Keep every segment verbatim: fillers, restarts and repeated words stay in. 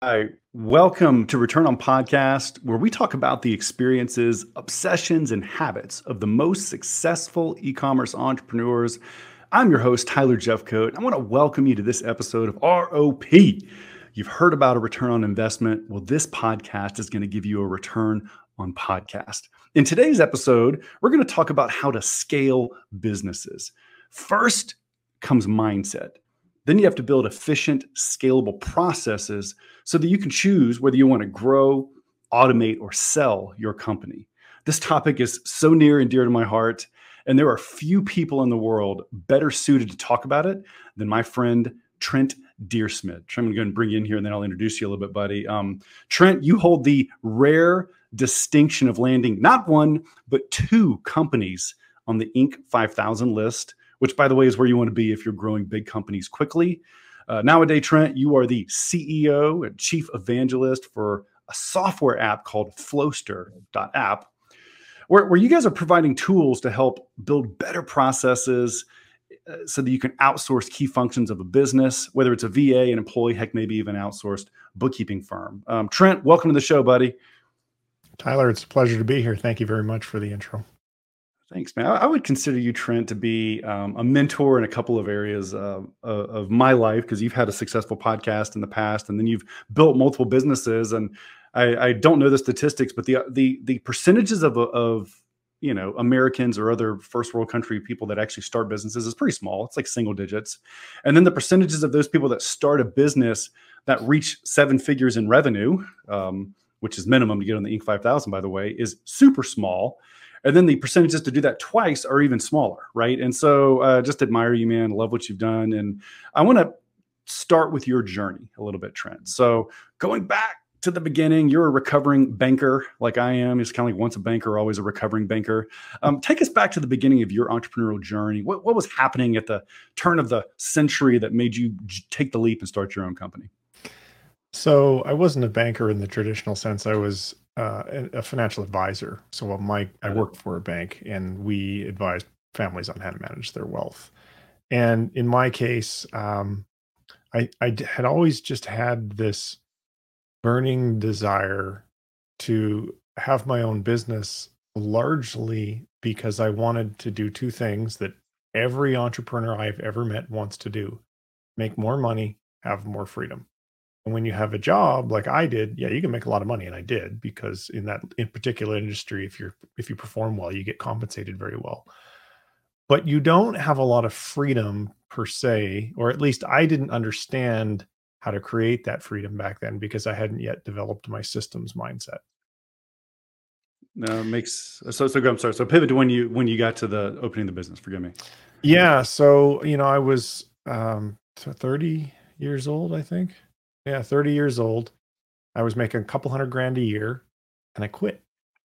Hi, welcome to Return on Podcast, where we talk about the experiences, obsessions, and habits of the most successful e commerce entrepreneurs. I'm your host, Tyler Jeffcoat. I want to welcome you to this episode of R O P. You've heard about a return on investment. Well, this podcast is going to give you a return on podcast. In today's episode, we're going to talk about how to scale businesses. First comes mindset. Then you have to build efficient, scalable processes so that you can choose whether you want to grow, automate, or sell your company. This topic is so near and dear to my heart, and there are few people in the world better suited to talk about it than my friend Trent Deersmith. Trent, I'm going to bring you in here, and then I'll introduce you a little bit, buddy. Um, Trent, you hold the rare distinction of landing not one, but two companies on the Inc five thousand list, which, by the way, is where you want to be if you're growing big companies quickly. Uh, nowadays, Trent, you are the C E O and chief evangelist for a software app called Flowster dot app, where, where you guys are providing tools to help build better processes uh, so that you can outsource key functions of a business, whether it's a V A, an employee, heck, maybe even outsourced bookkeeping firm. Um, Trent, welcome to the show, buddy. Tyler, it's a pleasure to be here. Thank you very much for the intro. Thanks, man. I, I would consider you, Trent, to be um, a mentor in a couple of areas uh, of, of my life, because you've had a successful podcast in the past, and then you've built multiple businesses. And I, I don't know the statistics, but the the the percentages of of you know Americans or other first world country people that actually start businesses is pretty small. It's like single digits, and then the percentages of those people that start a business that reach seven figures in revenue, um, which is minimum to get on the Inc five thousand, by the way, is super small. And then the percentages to do that twice are even smaller, right? And so uh, just admire you, man. Love what you've done. And I want to start with your journey a little bit, Trent. So going back to the beginning, you're a recovering banker like I am. It's kind of like once a banker, always a recovering banker. Um, take us back to the beginning of your entrepreneurial journey. What, what was happening at the turn of the century that made you take the leap and start your own company? So I wasn't a banker in the traditional sense. I was uh, a a financial advisor. So while my I Got it. worked for a bank, and we advised families on how to manage their wealth. And in my case, um, I I d- had always just had this burning desire to have my own business, largely because I wanted to do two things that every entrepreneur I've ever met wants to do: make more money, have more freedom. And when you have a job like I did, yeah, you can make a lot of money, and I did, because in that in particular industry, if you're if you perform well, you get compensated very well. But you don't have a lot of freedom per se, or at least I didn't understand how to create that freedom back then because I hadn't yet developed my systems mindset. No, it makes so so. Go. I'm sorry. So pivot to when you when you got to the opening the business. Forgive me. Yeah, so you know, I was um thirty years old, I think. Yeah, thirty years old. I was making a couple hundred grand a year, and I quit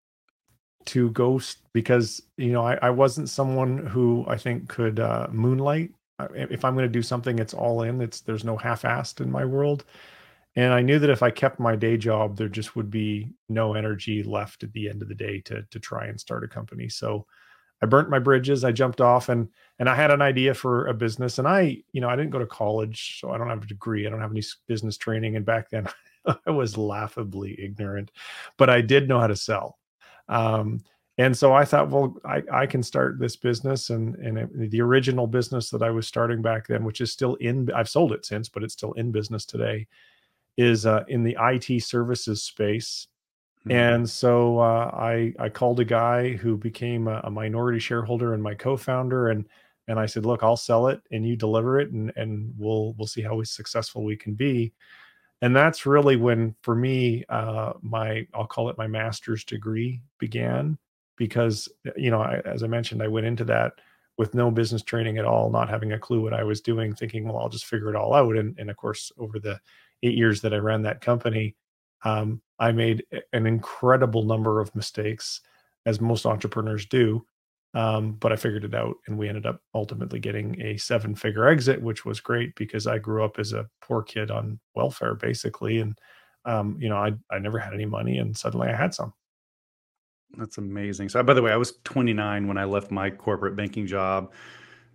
to go s- because you know I, I wasn't someone who I think could uh, moonlight. Uh, If I'm going to do something, it's all in. It's there's no half-assed in my world, and I knew that if I kept my day job, there just would be no energy left at the end of the day to to try and start a company. So I burnt my bridges. I jumped off, and and I had an idea for a business. And I, you know, I didn't go to college, so I don't have a degree. I don't have any s- business training. And back then, I was laughably ignorant, but I did know how to sell. Um, and so I thought, well, I, I can start this business, and and it, the original business that I was starting back then, which is still in, I've sold it since, but it's still in business today, is uh, in the I T services space. Mhm. And so uh, I I called a guy who became a, a minority shareholder and my co-founder, and and I said, look, I'll sell it and you deliver it, and and we'll we'll see how successful we can be. And that's really when, for me, uh, my I'll call it my master's degree began, because you know I, as I mentioned, I went into that with no business training at all, not having a clue what I was doing, thinking, well, I'll just figure it all out. And and of course, over the eight years that I ran that company, um, I made an incredible number of mistakes, as most entrepreneurs do. Um, but I figured it out, and we ended up ultimately getting a seven figure exit, which was great because I grew up as a poor kid on welfare, basically. And, um, you know, I, I never had any money, and suddenly I had some. That's amazing. So, by the way, I was twenty-nine when I left my corporate banking job.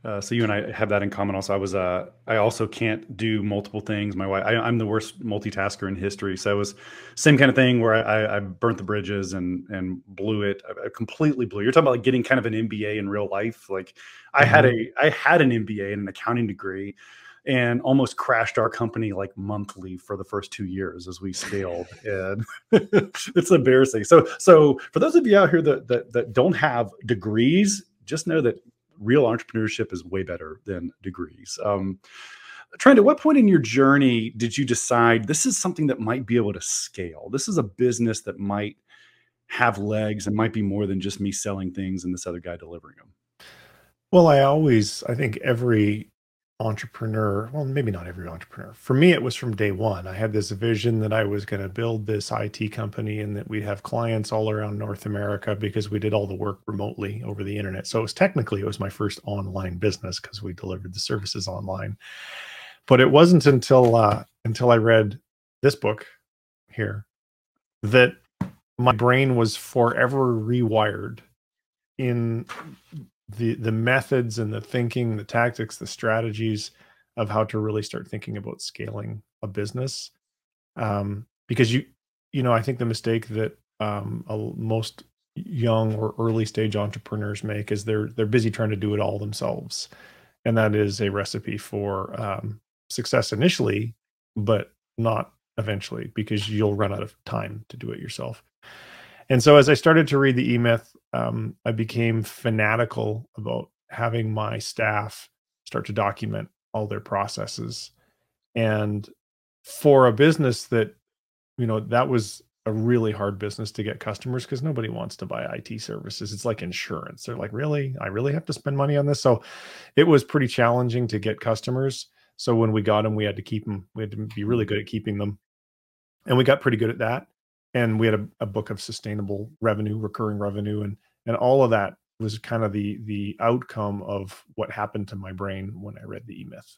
Uh, so you and I have that in common. Also, I was uh, I also can't do multiple things. My wife, I, I'm the worst multitasker in history. So it was same kind of thing where I, I burnt the bridges and and blew it. I, I completely blew. You're talking about like getting kind of an M B A in real life. Like I had Mhm. a I had an M B A and an accounting degree, and almost crashed our company like monthly for the first two years as we scaled. And it's embarrassing. So so for those of you out here that that, that don't have degrees, just know that real entrepreneurship is way better than degrees. Um, Trent, at what point in your journey did you decide this is something that might be able to scale? This is a business that might have legs and might be more than just me selling things and this other guy delivering them. Well, I always, I think every entrepreneur, well, maybe not every entrepreneur. For me, it was from day one. I had this vision that I was going to build this I T company and that we'd have clients all around North America because we did all the work remotely over the internet. So it was technically, it was my first online business because we delivered the services online. But it wasn't until uh, until I read this book here that my brain was forever rewired in the the methods and the thinking, the tactics, the strategies of how to really start thinking about scaling a business. Um, because you you know, I think the mistake that um, a l- most young or early stage entrepreneurs make is they're they're busy trying to do it all themselves, and that is a recipe for um, success initially, but not eventually because you'll run out of time to do it yourself. And so as I started to read the E-Myth, um, I became fanatical about having my staff start to document all their processes. And for a business that, you know, that was a really hard business to get customers because nobody wants to buy I T services. It's like insurance. They're like, really? I really have to spend money on this? So it was pretty challenging to get customers. So when we got them, we had to keep them. We had to be really good at keeping them, and we got pretty good at that. And we had a, a book of sustainable revenue, recurring revenue, and and all of that was kind of the the outcome of what happened to my brain when I read the E-Myth.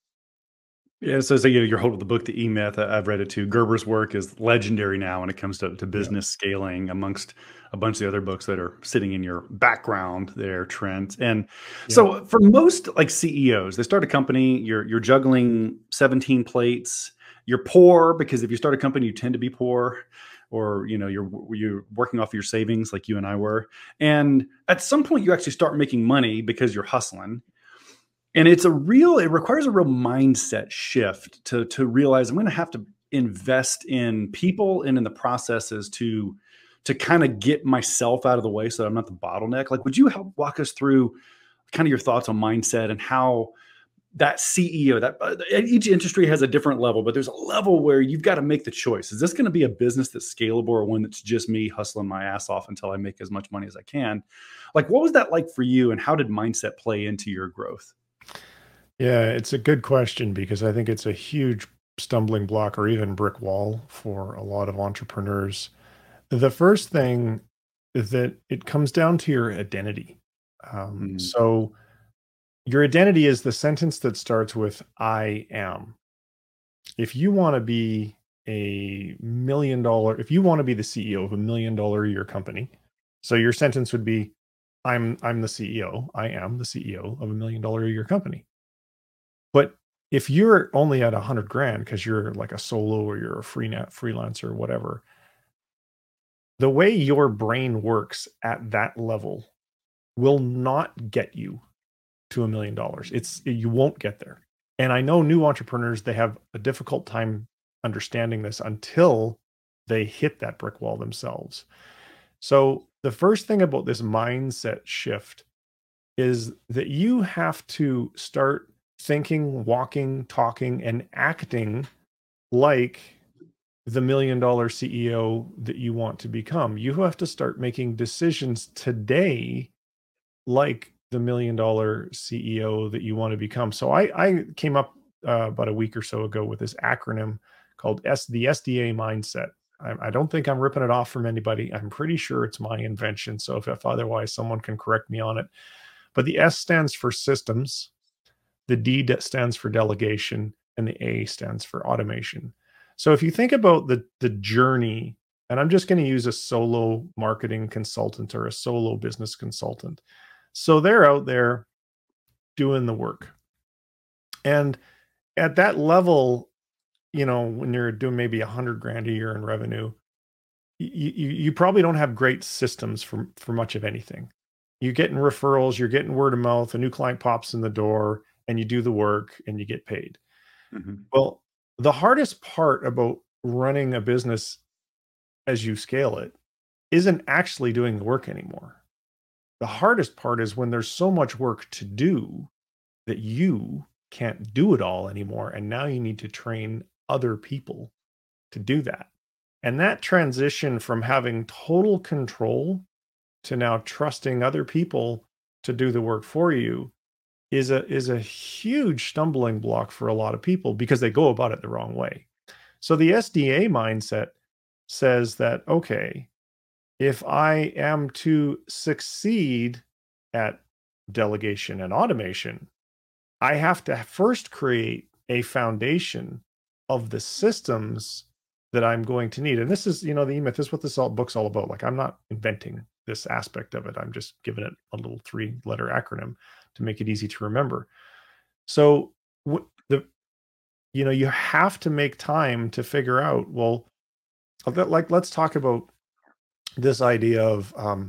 Yeah, so, so you you're holding the book, The E-Myth. I- I've read it too. Gerber's work is legendary now when it comes to, to Yeah, business scaling, amongst a bunch of the other books that are sitting in your background there, Trent. And yeah, so for most like C E Os, they start a company, you're you're juggling seventeen plates, you're poor because if you start a company, you tend to be poor, or you know, you're you're working off your savings like you and I were. And at some point you actually start making money because you're hustling, and it's a real it requires a real mindset shift to to realize I'm going to have to invest in people and in the processes to to kind of get myself out of the way so that I'm not the bottleneck. Like, would you help walk us through kind of your thoughts on mindset and how that C E O, that uh, each industry has a different level, but there's a level where you've got to make the choice. Is this going to be a business that's scalable or one that's just me hustling my ass off until I make as much money as I can? Like, what was that like for you, and how did mindset play into your growth? yeah. It's a good question because I think it's a huge stumbling block or even brick wall for a lot of entrepreneurs. The first thing is that it comes down to your identity. Um, Mm, so your identity is the sentence that starts with "I am." If you want to be a million dollar, if you want to be the C E O of a million dollar a year company, so your sentence would be, I'm I'm the C E O. I am the C E O of a million dollar a year company. But if you're only at a hundred grand because you're like a solo or you're a free net freelancer or whatever, the way your brain works at that level will not get you to a million dollars. It's you won't get there. And I know new entrepreneurs, they have a difficult time understanding this until they hit that brick wall themselves. So the first thing about this mindset shift is that you have to start thinking, walking, talking, and acting like the million dollar C E O that you want to become. You have to start making decisions today like the million dollar C E O that you want to become. So I, I came up uh, about a week or so ago with this acronym called S the S D A mindset. I, I don't think I'm ripping it off from anybody. I'm pretty sure it's my invention. So if, if otherwise, someone can correct me on it. But the S stands for systems, the D de- stands for delegation, and the A stands for automation. So if you think about the the journey, and I'm just going to use a solo marketing consultant or a solo business consultant. So they're out there doing the work. And at that level, you know, when you're doing maybe a hundred grand a year in revenue, you, you you probably don't have great systems for for much of anything. You're getting referrals, you're getting word of mouth, a new client pops in the door, and you do the work and you get paid. Mm-hmm. Well, the hardest part about running a business as you scale it isn't actually doing the work anymore. The hardest part is when there's so much work to do that you can't do it all anymore. And now you need to train other people to do that. And that transition from having total control to now trusting other people to do the work for you is a is a huge stumbling block for a lot of people because they go about it the wrong way. So the S D A mindset says that, okay, if I am to succeed at delegation and automation, I have to first create a foundation of the systems that I'm going to need. And this is, you know, the E-Myth, this is what this all, book's all about. Like, I'm not inventing this aspect of it. I'm just giving it a little three-letter acronym to make it easy to remember. So w- the, you know, you have to make time to figure out, well, like, let's talk about this idea of um,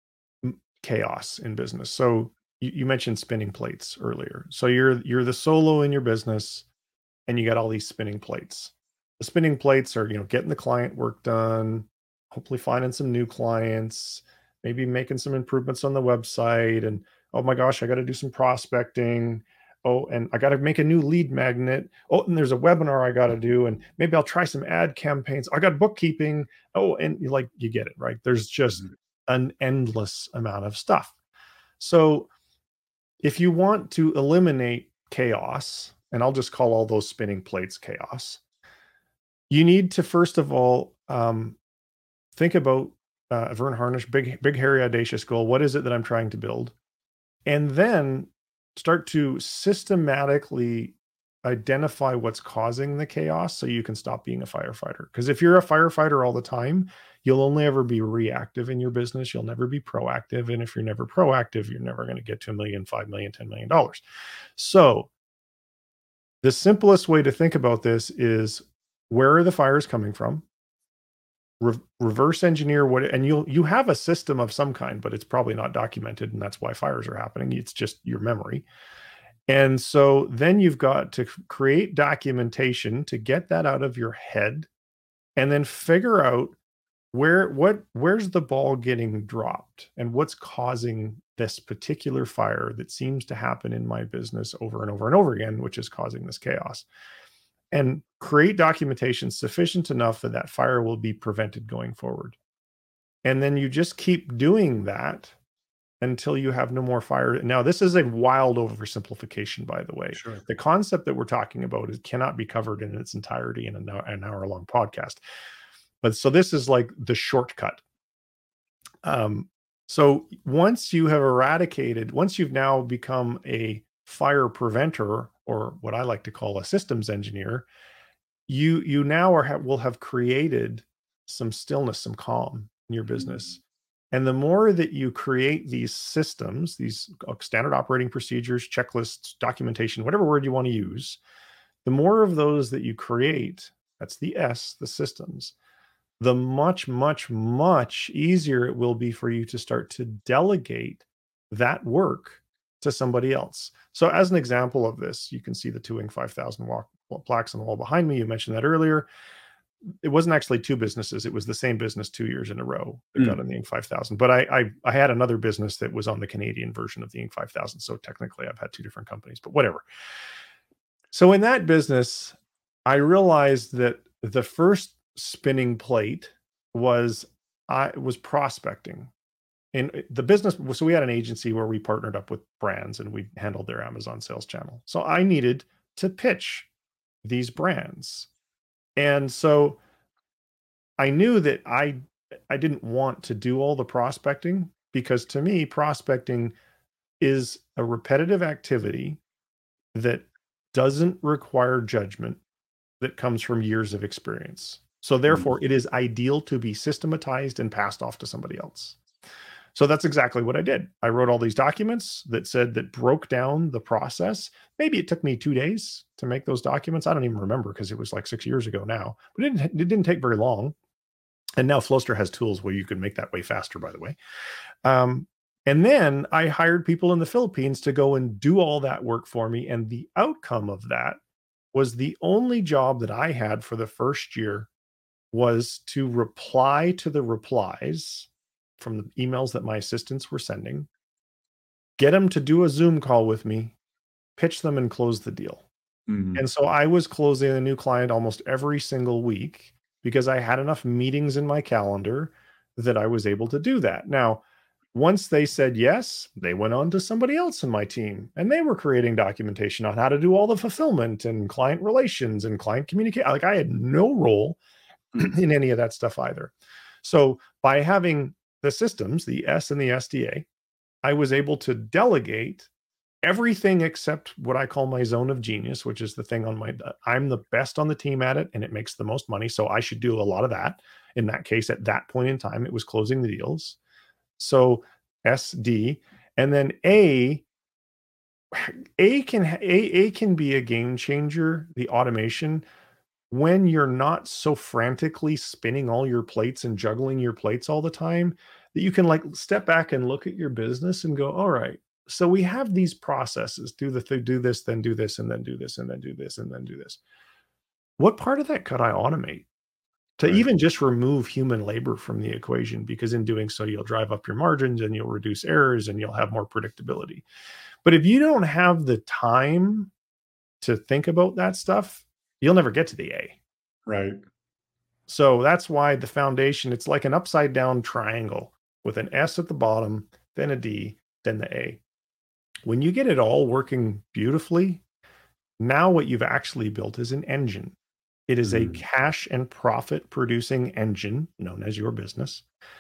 chaos in business. So you, you mentioned spinning plates earlier. So you're you're the solo in your business, and you got all these spinning plates. The spinning plates are, you know, getting the client work done, hopefully finding some new clients, maybe making some improvements on the website, and oh my gosh, I got to do some prospecting. Oh, and I got to make a new lead magnet. Oh, and there's a webinar I got to do, and maybe I'll try some ad campaigns. I got bookkeeping. Oh, and you like you get it, right? There's just mm-hmm. an endless amount of stuff. So if you want to eliminate chaos, and I'll just call all those spinning plates chaos, you need to first of all um, think about uh, Verne Harnish, big, big, hairy, audacious goal. What is it that I'm trying to build? And then start to systematically identify what's causing the chaos so you can stop being a firefighter. Because if you're a firefighter all the time, you'll only ever be reactive in your business. You'll never be proactive. And if you're never proactive, you're never going to get to a million, five million, ten million dollars. So the simplest way to think about this is, where are the fires coming from? Re- reverse engineer what, and you'll you have a system of some kind, but it's probably not documented, and that's why fires are happening. It's just your memory. And so then you've got to create documentation to get that out of your head, and then figure out where what where's the ball getting dropped and what's causing this particular fire that seems to happen in my business over and over and over again, which is causing this chaos. And create documentation sufficient enough that that fire will be prevented going forward. And then you just keep doing that until you have no more fire. Now, this is a wild oversimplification, by the way. Sure. The concept that we're talking about is cannot be covered in its entirety in an, an hour-long podcast. But so this is like the shortcut. Um, so once you have eradicated, once you've now become a fire preventer, or what I like to call a systems engineer, you you now are will have created some stillness, some calm in your business. And the more that you create these systems, these standard operating procedures, checklists, documentation, whatever word you want to use, the more of those that you create, that's the S, the systems, the much, much, much easier it will be for you to start to delegate that work to somebody else. So as an example of this, you can see the two Inc five thousand walk, plaques on the wall behind me. You mentioned that earlier. It wasn't actually two businesses. It was the same business two years in a row that mm. got on the Inc five thousand. But I, I I had another business that was on the Canadian version of the Inc five thousand. So technically I've had two different companies, but whatever. So in that business, I realized that the first spinning plate was I was prospecting. And the business, so we had an agency where we partnered up with brands and we handled their Amazon sales channel. So I needed to pitch these brands. And so I knew that I I didn't want to do all the prospecting, because to me, prospecting is a repetitive activity that doesn't require judgment, that comes from years of experience. So therefore, mm-hmm. it is ideal to be systematized and passed off to somebody else. So that's exactly what I did. I wrote all these documents that said that broke down the process. Maybe it took me two days to make those documents. I don't even remember because it was like six years ago now, but it didn't, it didn't take very long. And now Flowster has tools where you can make that way faster, by the way. Um, and then I hired people in the Philippines to go and do all that work for me. And the outcome of that was the only job that I had for the first year was to reply to the replies from the emails that my assistants were sending, get them to do a Zoom call with me, pitch them, and close the deal. Mm-hmm. And so I was closing a new client almost every single week because I had enough meetings in my calendar that I was able to do that. Now, once they said yes, they went on to somebody else in my team, and they were creating documentation on how to do all the fulfillment and client relations and client communication. Like, I had no role in any of that stuff either. So by having the systems, the S and the S D A, I was able to delegate everything except what I call my zone of genius, which is the thing on my, I'm the best on the team at it, and it makes the most money. So I should do a lot of that. In that case, at that point in time, it was closing the deals. So S D, and then A, A can, A, A can be a game changer, the automation, when you're not so frantically spinning all your plates and juggling your plates all the time, that you can like step back and look at your business and go, all right, so we have these processes, do the th- do this, then do this, and then do this, and then do this, and then do this. What part of that could I automate to right. even just remove human labor from the equation? Because in doing so, you'll drive up your margins and you'll reduce errors and you'll have more predictability. But if you don't have the time to think about that stuff, you'll never get to the A. Right. So that's why the foundation, it's like an upside down triangle with an S at the bottom, then a D, then the A. When you get it all working beautifully, now what you've actually built is an engine. It is mm. a cash and profit producing engine known as your business.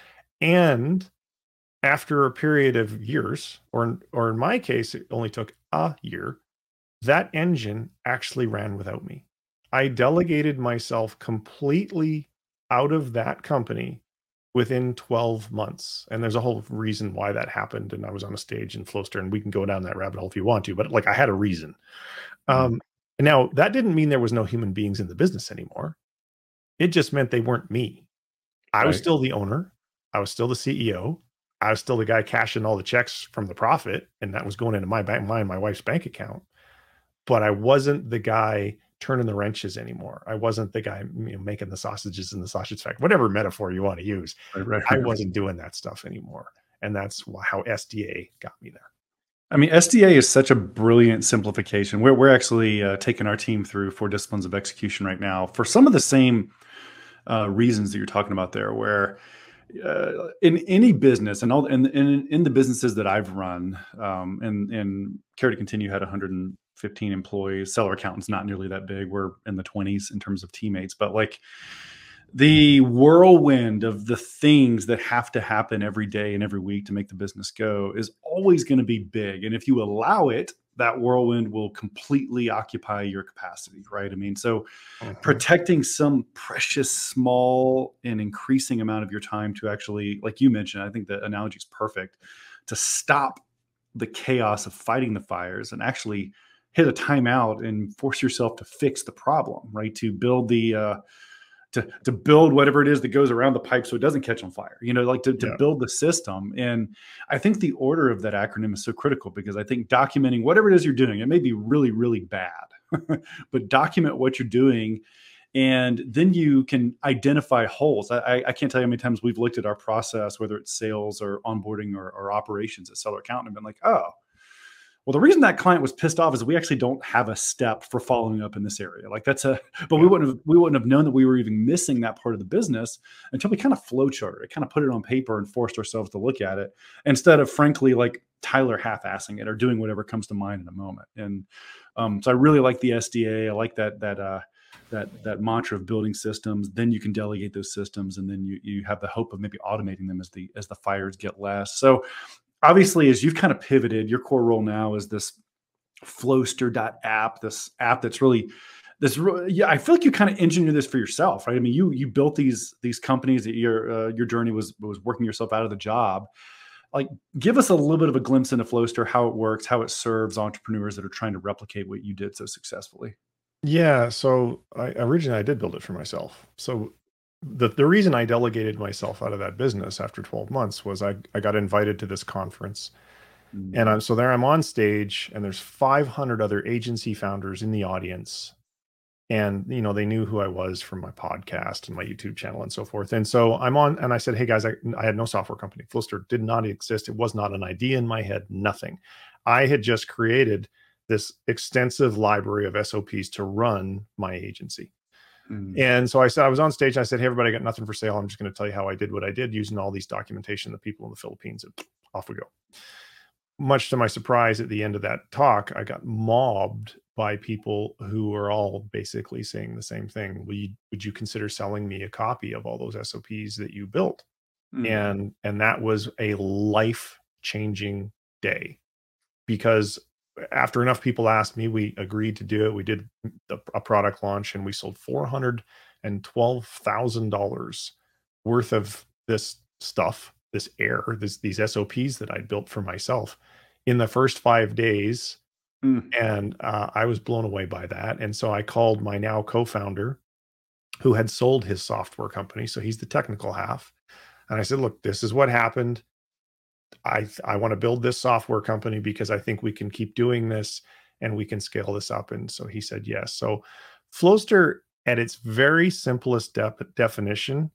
And after a period of years, or, or in my case, it only took a year, that engine actually ran without me. I delegated myself completely out of that company within twelve months. And there's a whole reason why that happened. And I was on a stage in Flowster, and we can go down that rabbit hole if you want to, but like I had a reason. Um, and now that didn't mean there was no human beings in the business anymore. It just meant they weren't me. I right. was still the owner. I was still the C E O. I was still the guy cashing all the checks from the profit. And that was going into my bank, my and my wife's bank account. But I wasn't the guy turning the wrenches anymore. I wasn't the guy, you know, making the sausages in the sausage factory, whatever metaphor you want to use. Right, right, I wasn't doing that stuff anymore. And that's how S D A got me there. I mean, S D A is such a brilliant simplification. We're, we're actually uh, taking our team through four disciplines of execution right now for some of the same uh, reasons that you're talking about there, where uh, in any business and all in, in, in the businesses that I've run, um, and, and Care to Continue had one hundred fifteen employees. Seller Accountant's not nearly that big. We're in the twenties in terms of teammates, but like the whirlwind of the things that have to happen every day and every week to make the business go is always going to be big. And if you allow it, that whirlwind will completely occupy your capacity, right? I mean, so mm-hmm. protecting some precious, small and increasing amount of your time to actually, like you mentioned, I think the analogy is perfect, to stop the chaos of fighting the fires and actually hit a timeout and force yourself to fix the problem, right? To build the, uh, to, to build whatever it is that goes around the pipe so it doesn't catch on fire, you know, like to, to yeah. build the system. And I think the order of that acronym is so critical, because I think documenting whatever it is you're doing, it may be really, really bad, but document what you're doing. And then you can identify holes. I, I can't tell you how many times we've looked at our process, whether it's sales or onboarding or, or operations at Seller Accountant, and been like, oh, well, the reason that client was pissed off is we actually don't have a step for following up in this area. Like that's a, but we wouldn't have, we wouldn't have known that we were even missing that part of the business until we kind of flowcharted it, kind of put it on paper and forced ourselves to look at it instead of frankly, like Tyler half-assing it or doing whatever comes to mind in a moment. And um, so I really like the S D A. I like that, that, uh, that, that mantra of building systems. Then you can delegate those systems, and then you, you have the hope of maybe automating them as the, as the fires get less. So obviously, as you've kind of pivoted, your core role now is this Flowster.app, this app that's really this. Yeah, I feel like you kind of engineered this for yourself, right? I mean, you you built these these companies that your uh, your journey was was working yourself out of the job. like give us a little bit of a glimpse into Flowster, how it works, how it serves entrepreneurs that are trying to replicate what you did so successfully. Yeah. So I originally I did build it for myself. So the the reason I delegated myself out of that business after twelve months was I I got invited to this conference. And Mm. I'm so there I'm on stage and there's five hundred other agency founders in the audience. And you know, they knew who I was from my podcast and my YouTube channel and so forth. And so I'm on and I said, "Hey guys, I, I had no software company. Flowster did not exist. It was not an idea in my head, nothing. I had just created this extensive library of S O Ps to run my agency." Mm. And so I said, I was on stage. And I said, "Hey, everybody, I got nothing for sale. I'm just going to tell you how I did what I did using all these documentation of the people in the Philippines." And off we go. Much to my surprise, at the end of that talk, I got mobbed by people who were all basically saying the same thing. Would you, would you consider selling me a copy of all those S O Ps that you built? Mm. And and that was a life-changing day, because after enough people asked me, we agreed to do it. We did a, a product launch and we sold four hundred twelve thousand dollars worth of this stuff, this air, this, these S O Ps that I built for myself in the first five days. Mm. And uh, I was blown away by that. And so I called my now co-founder who had sold his software company. So he's the technical half. And I said, "Look, this is what happened. I I want to build this software company because I think we can keep doing this and we can scale this up." And so he said yes. So Flowster, at its very simplest de- definition,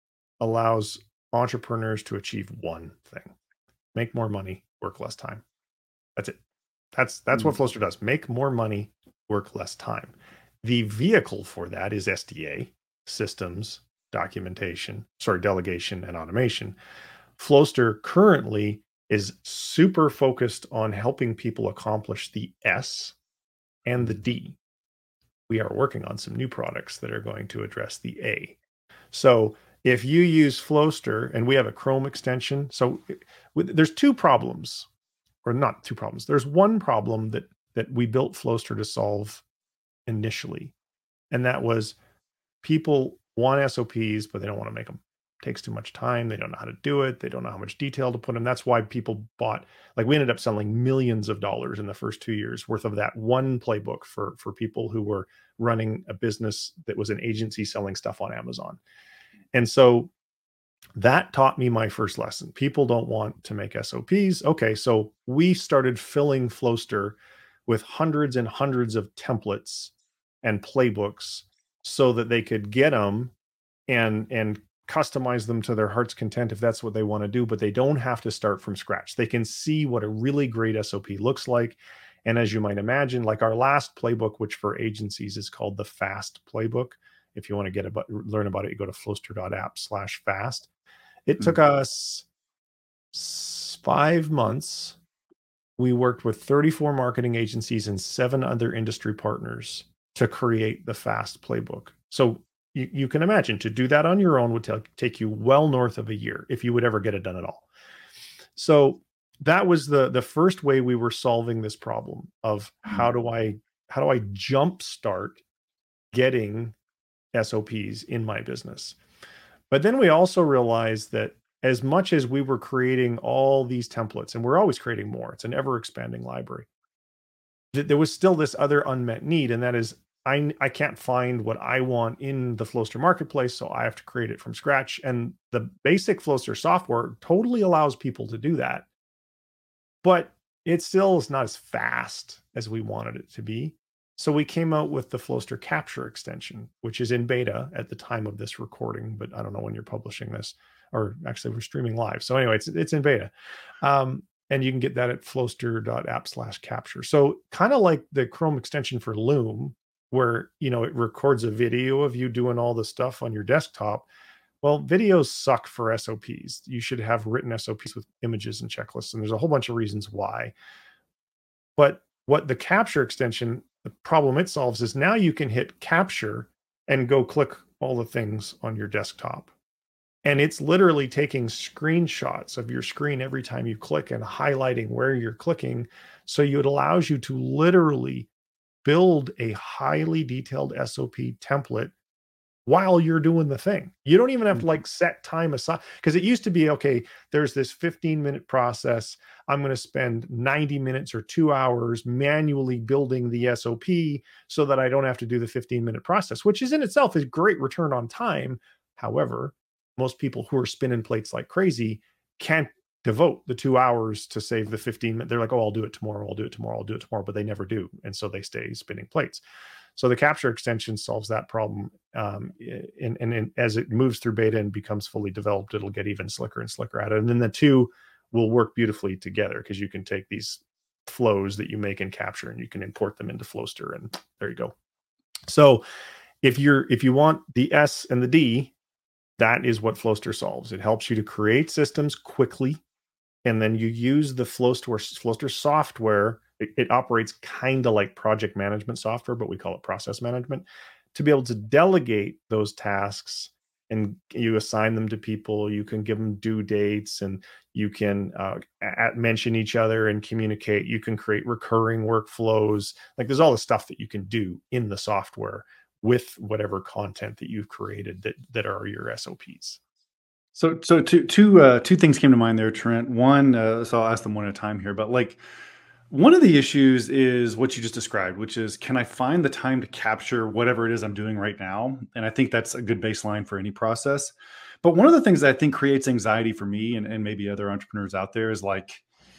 allows entrepreneurs to achieve one thing: make more money, work less time. That's it. That's that's what Mm. Flowster does. Make more money, work less time. The vehicle for that is S D A, systems, documentation, sorry, delegation, and automation. Flowster currently is super focused on helping people accomplish the S and the D. We are working on some new products that are going to address the A. So if you use Flowster, and we have a Chrome extension, so there's two problems, or not two problems. There's one problem that that we built Flowster to solve initially, and that was people want S O Ps, but they don't want to make them. It takes too much time. They don't know how to do it. They don't know how much detail to put in. That's why people bought, like we ended up selling millions of dollars in the first two years worth of that one playbook for, for people who were running a business that was an agency selling stuff on Amazon. And so that taught me my first lesson. People don't want to make S O Ps. Okay, so we started filling Flowster with hundreds and hundreds of templates and playbooks so that they could get them and and customize them to their heart's content if that's what they want to do, but they don't have to start from scratch. They can see what a really great S O P looks like. And as you might imagine, like our last playbook, which for agencies is called the FAST playbook. If you want to get about learn about it, you go to flowster.app slash fast. It took Mm. us five months. We worked with thirty-four marketing agencies and seven other industry partners to create the FAST playbook. So you, you can imagine to do that on your own would t- take you well north of a year if you would ever get it done at all. So that was the the first way we were solving this problem of how do I how do I jumpstart getting S O Ps in my business. But then we also realized that as much as we were creating all these templates, and we're always creating more, it's an ever expanding library, th- there was still this other unmet need, and that is I, I can't find what I want in the Flowster marketplace, so I have to create it from scratch. And the basic Flowster software totally allows people to do that, but it still is not as fast as we wanted it to be. So we came out with the Flowster Capture extension, which is in beta at the time of this recording, but I don't know when you're publishing this, or actually we're streaming live. So anyway, it's it's in beta. Um, and you can get that at flowster.app slash capture. So kind of like the Chrome extension for Loom, where you know it records a video of you doing all the stuff on your desktop. Well, videos suck for S O Ps. You should have written S O Ps with images and checklists, and there's a whole bunch of reasons why. But what the capture extension, the problem it solves is now you can hit capture and go click all the things on your desktop. And it's literally taking screenshots of your screen every time you click and highlighting where you're clicking. So it allows you to literally build a highly detailed S O P template while you're doing the thing. You don't even have to like set time aside, because it used to be, okay, there's this fifteen minute process. I'm going to spend ninety minutes or two hours manually building the S O P so that I don't have to do the fifteen minute process, which is in itself a great return on time. However, most people who are spinning plates like crazy can't devote the two hours to save the fifteen minutes. They're like, oh, I'll do it tomorrow. I'll do it tomorrow. I'll do it tomorrow. But they never do. And so they stay spinning plates. So the capture extension solves that problem. Um, and, and, and as it moves through beta and becomes fully developed, it'll get even slicker and slicker at it. And then the two will work beautifully together, because you can take these flows that you make in capture and you can import them into Flowster, and there you go. So if you're, if you want the S and the D, that is what Flowster solves. It helps you to create systems quickly. And then you use the Flowster, Flowster software. It, it operates kind of like project management software, but we call it process management, to be able to delegate those tasks, and you assign them to people. You can give them due dates, and you can uh, at, mention each other and communicate. You can create recurring workflows. Like, there's all the stuff that you can do in the software with whatever content that you've created that, that are your S O Ps. So, so two, two, uh, two things came to mind there, Trent. One, uh, so I'll ask them one at a time here, but like, one of the issues is what you just described, which is, can I find the time to capture whatever it is I'm doing right now? And I think that's a good baseline for any process. But one of the things that I think creates anxiety for me, and, and maybe other entrepreneurs out there, is like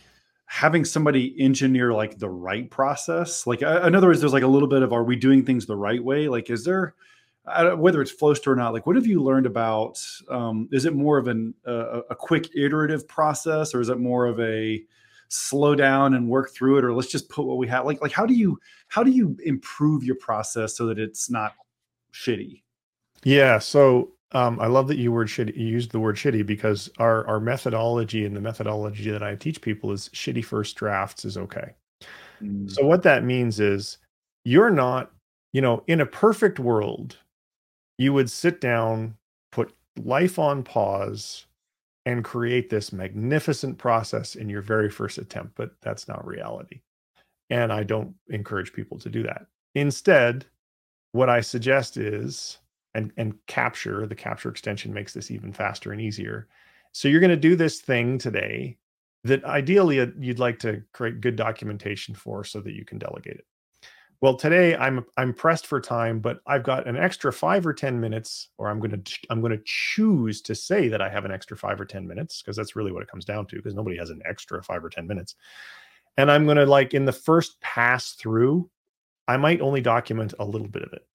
having somebody engineer like the right process. Like, uh, in other words, there's like a little bit of, are we doing things the right way? Like, is there, uh, whether it's Flowster or not, like, what have you learned about, um, is it more of an, uh, a quick iterative process, or is it more of a slow down and work through it, or let's just put what we have? Like, like how do you, how do you improve your process so that it's not shitty? Yeah. So um, I love that you word shitty, you used the word shitty, because our, our methodology and the methodology that I teach people is shitty first drafts is okay. Mm. So what that means is, you're not, you know, in a perfect world, you would sit down, put life on pause, and create this magnificent process in your very first attempt. But that's not reality. And I don't encourage people to do that. Instead, what I suggest is, and, and capture, the capture extension makes this even faster and easier. So you're going to do this thing today that ideally you'd like to create good documentation for, so that you can delegate it. Well, today I'm I'm pressed for time, but I've got an extra five or ten minutes, or I'm going to I'm going to choose to say that I have an extra five or ten minutes, because that's really what it comes down to, because nobody has an extra five or ten minutes. And I'm going to, like, in the first pass through, I might only document a little bit of it.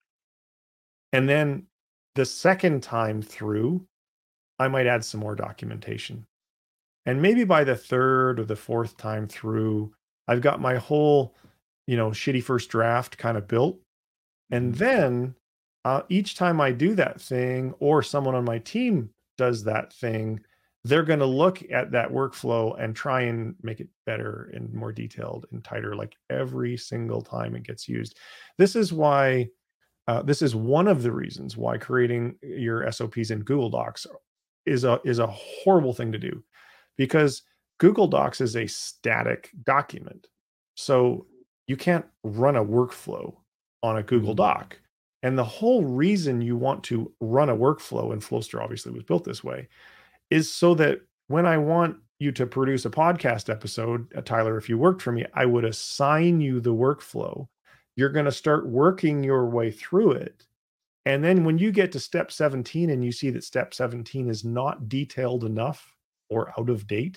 And then the second time through, I might add some more documentation. And maybe by the third or the fourth time through, I've got my whole, you know, shitty first draft kind of built. And then uh, each time I do that thing, or someone on my team does that thing, they're going to look at that workflow and try and make it better and more detailed and tighter, like every single time it gets used. This is why, uh, this is one of the reasons why creating your S O Ps in Google Docs is a, is a horrible thing to do, because Google Docs is a static document. So you can't run a workflow on a Google Doc. And the whole reason you want to run a workflow, and Flowster obviously was built this way, is so that when I want you to produce a podcast episode, uh, Tyler, if you worked for me, I would assign you the workflow. You're going to start working your way through it. And then when you get to step seventeen and you see that step seventeen is not detailed enough or out of date,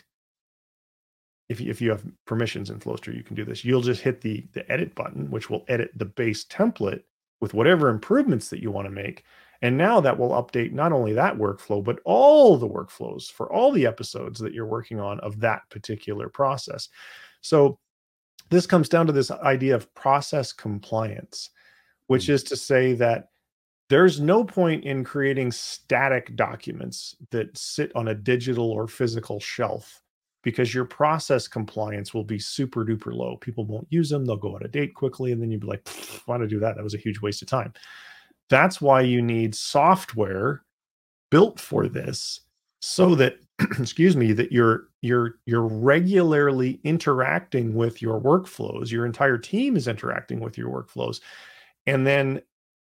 If you, if you have permissions in Flowster, you can do this. You'll just hit the, the edit button, which will edit the base template with whatever improvements that you want to make. And now that will update not only that workflow, but all the workflows for all the episodes that you're working on of that particular process. So this comes down to this idea of process compliance, which mm-hmm. is to say that there's no point in creating static documents that sit on a digital or physical shelf, because your process compliance will be super duper low. People won't use them. They'll go out of date quickly. And then you'd be like, why to do that? That was a huge waste of time. That's why you need software built for this, so that, excuse me, that you're, you're, you're regularly interacting with your workflows. Your entire team is interacting with your workflows. And then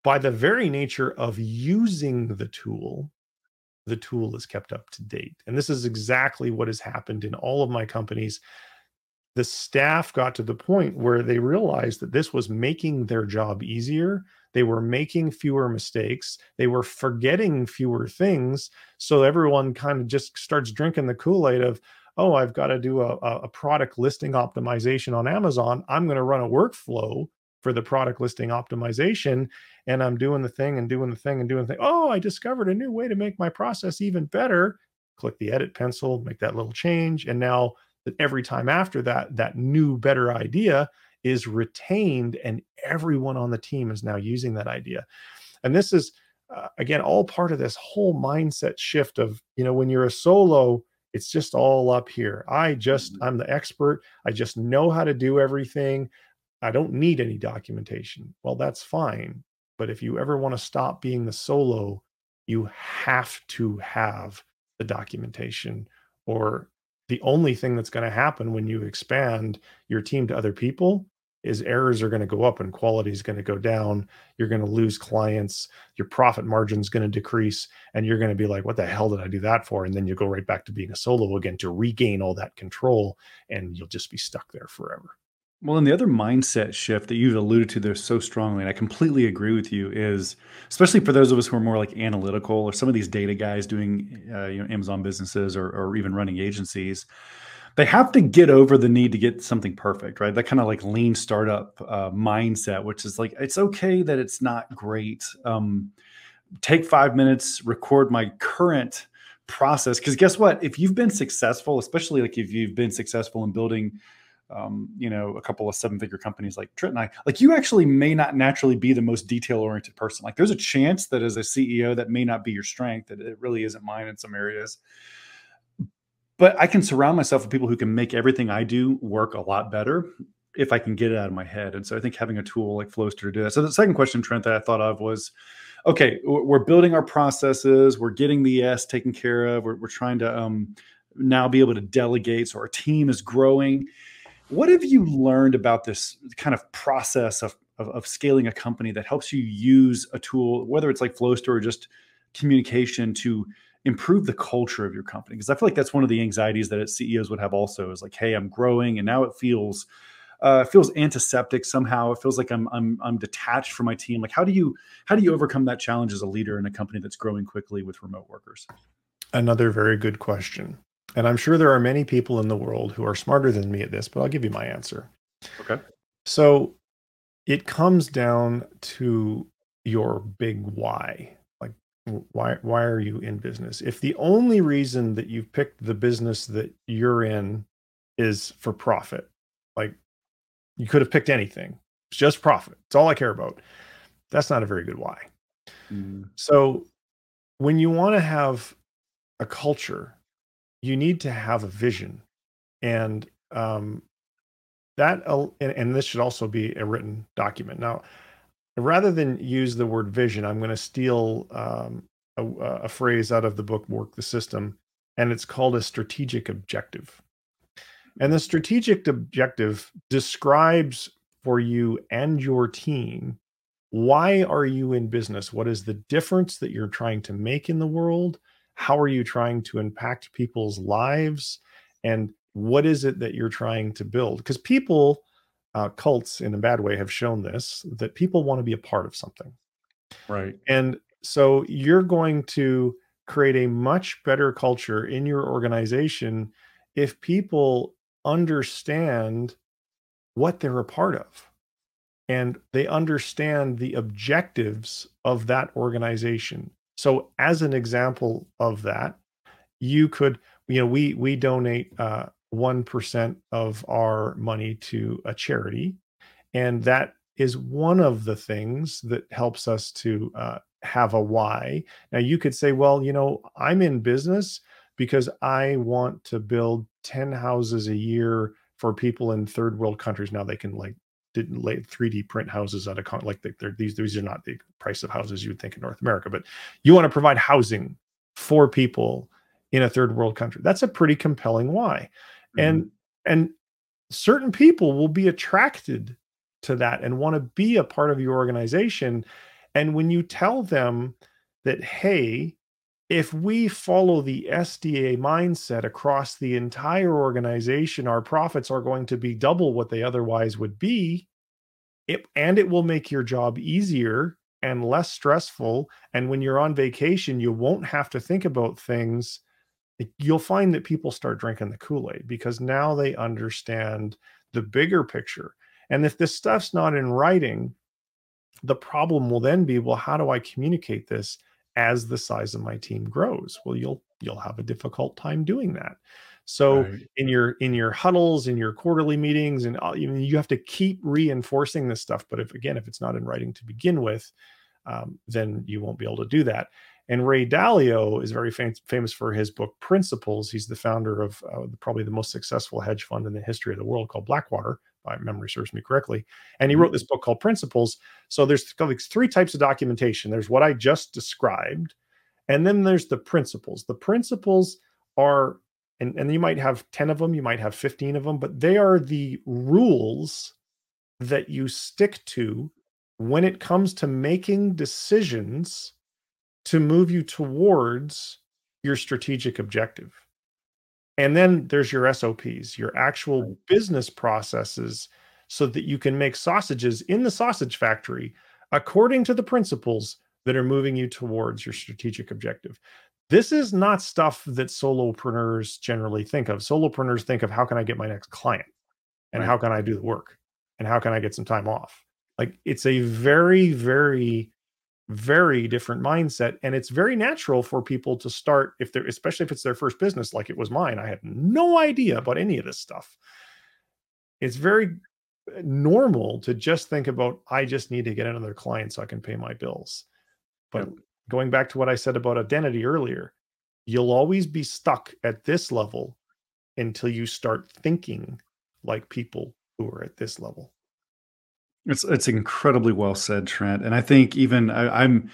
by the very nature of using the tool, the tool is kept up to date. And this is exactly what has happened in all of my companies. The staff got to the point where they realized that this was making their job easier. They were making fewer mistakes. They were forgetting fewer things. So everyone kind of just starts drinking the Kool-Aid of, oh, I've got to do a, a product listing optimization on Amazon. I'm going to run a workflow for the product listing optimization. And I'm doing the thing and doing the thing and doing the thing. Oh, I discovered a new way to make my process even better. Click the edit pencil, make that little change. And now that every time after that, that new, better idea is retained and everyone on the team is now using that idea. And this is, uh, again, all part of this whole mindset shift of, you know, when you're a solo, it's just all up here. I just, I'm the expert. I just know how to do everything. I don't need any documentation. Well, that's fine. But if you ever want to stop being the solo, you have to have the documentation, or the only thing that's going to happen when you expand your team to other people is errors are going to go up and quality is going to go down. You're going to lose clients. Your profit margin is going to decrease. And you're going to be like, what the hell did I do that for? And then you go right back to being a solo again to regain all that control. And you'll just be stuck there forever. Well, and the other mindset shift that you've alluded to there so strongly, and I completely agree with you, is especially for those of us who are more like analytical, or some of these data guys doing uh, you know, Amazon businesses, or, or even running agencies, they have to get over the need to get something perfect, right? That kind of like lean startup uh, mindset, which is like, it's okay that it's not great. Um, take five minutes, record my current process. Because guess what? If you've been successful, especially like if you've been successful in building um, you know, a couple of seven figure companies like Trent and I, like you actually may not naturally be the most detail oriented person. Like there's a chance that as a C E O, that may not be your strength, that it really isn't mine in some areas. But I can surround myself with people who can make everything I do work a lot better if I can get it out of my head. And so I think having a tool like Flowster to do that. So the second question, Trent, that I thought of was, okay, we're building our processes, we're getting the S taken care of, we're, we're trying to um, now be able to delegate. So our team is growing. What have you learned about this kind of process of, of, of scaling a company that helps you use a tool, whether it's like Flowster or just communication, to improve the culture of your company? Because I feel like that's one of the anxieties that C E Os would have also, is like, hey, I'm growing and now it feels uh, feels antiseptic somehow. It feels like I'm I'm I'm detached from my team. Like how do you how do you overcome that challenge as a leader in a company that's growing quickly with remote workers? Another very good question. And I'm sure there are many people in the world who are smarter than me at this, but I'll give you my answer. Okay. So it comes down to your big why. Like, why, why are you in business? If the only reason that you've picked the business that you're in is for profit, like you could have picked anything. It's just profit. It's all I care about. That's not a very good why. Mm. So when you want to have a culture, you need to have a vision, and um, that, uh, and, and this should also be a written document. Now, rather than use the word vision, I'm going to steal um, a, a phrase out of the book Work the System, and it's called a strategic objective. And the strategic objective describes for you and your team, why are you in business? What is the difference that you're trying to make in the world? How are you trying to impact people's lives? And what is it that you're trying to build? Because people, uh, cults in a bad way, have shown this, that people want to be a part of something. Right. And so you're going to create a much better culture in your organization if people understand what they're a part of, and they understand the objectives of that organization. So as an example of that, you could, you know, we, we donate uh, one percent of our money to a charity. And that is one of the things that helps us to uh, have a why. Now you could say, well, you know, I'm in business because I want to build ten houses a year for people in third world countries. Now they can like didn't lay three D print houses out of con- like they're, these these are not the price of houses you would think in North America, but you want to provide housing for people in a third world country. That's a pretty compelling why. Mm-hmm. And and certain people will be attracted to that and want to be a part of your organization. And when you tell them that, hey, if we follow the S D A mindset across the entire organization, our profits are going to be double what they otherwise would be. It, and it will make your job easier and less stressful. And when you're on vacation, you won't have to think about things. You'll find that people start drinking the Kool-Aid because now they understand the bigger picture. And if this stuff's not in writing, the problem will then be, well, how do I communicate this as the size of my team grows? Well, you'll you'll have a difficult time doing that. So Right. in your in your huddles, in your quarterly meetings, and all, you, you have to keep reinforcing this stuff. But if again, if it's not in writing to begin with, um, then you won't be able to do that. And Ray Dalio is very fam- famous for his book Principles. He's the founder of uh, probably the most successful hedge fund in the history of the world called Blackwater, if my memory serves me correctly. And he Mhm. wrote this book called Principles. So there's like three types of documentation. There's what I just described, and then there's the principles. The principles are, and, and you might have ten of them, you might have fifteen of them, but they are the rules that you stick to when it comes to making decisions to move you towards your strategic objective. And then there's your S O Ps, your actual Right. business processes, so that you can make sausages in the sausage factory according to the principles that are moving you towards your strategic objective. This is not stuff that solopreneurs generally think of. Solopreneurs think of, how can I get my next client? And Right. how can I do the work? And how can I get some time off? Like, it's a very, very very different mindset, and it's very natural for people to start, if they're, especially if it's their first business like it was mine. I had no idea about any of this stuff. It's very uh, normal to just think about, I just need to get another client so I can pay my bills. But Yep. going back to what I said about identity earlier, you'll always be stuck at this level until you start thinking like people who are at this level. It's it's incredibly well said, Trent. And I think even I, I'm